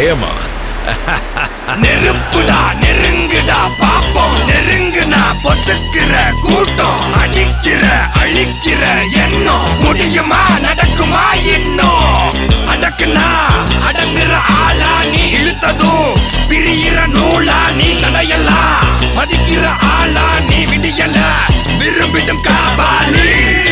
நெருப்புடா நெருங்குடா பாப்போம், நெருங்குனா பொசுக்கிற கூட்டம், அடிக்கிற அழிக்கிற எண்ணம், முடியுமா நடக்குமா இன்னும்? அடக்குனா அடங்குற ஆளா நீ, இழுத்ததும் பிரியிற நூலா நீ, தடையெல்லாம் மதிக்கிற ஆளா நீ, விடியல விரும்பிடும் காபாலி.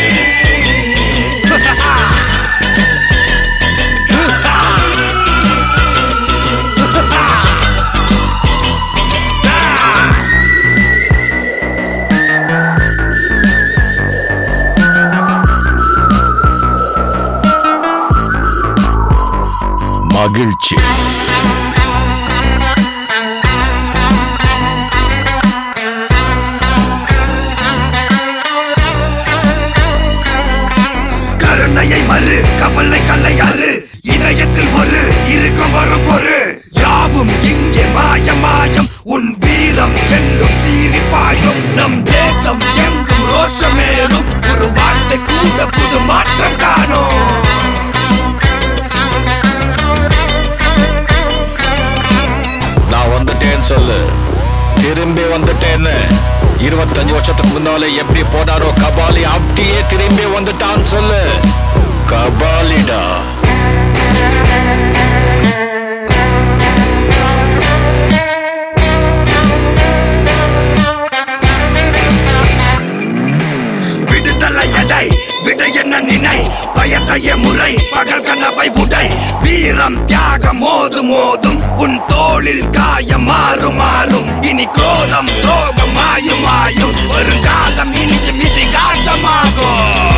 மகிழ்ச்சி கருணையை மறு கவலை கல்லையாறு, இதயத்தில் ஒரு இருக்கும் வரும் பொறு, யாவும் இங்கே மாயம் மாயம், உன் வீரம் என்றும் சீரிப்பாயும், நம் தேசம் எங்கும் ரோஷமேறும், ஒரு வார்த்தை கூட புது மாற்றம் காணும். நான் வந்துட்டேன்னு சொல்லு, திரும்பி வந்துட்டேன்னு. 25 வருஷத்துக்கு முன்னாலே எப்படி போனாரோ கபாலி, அப்படியே திரும்பி வந்துட்டான்னு சொல்லு. கபாலிடா. விடுதலை எடை விடை என்ன நினை, பயத்தைய முறை பகல் கனவை உடை, வீரம் தியாகம் மோதும் மோதும், உன் தோளில் காயம் மாறும் மாறும், இனி குரோதம் துரோகம் மாயும் மாயும், வருங்காலம் இனியும் இதிகாசமாகும்.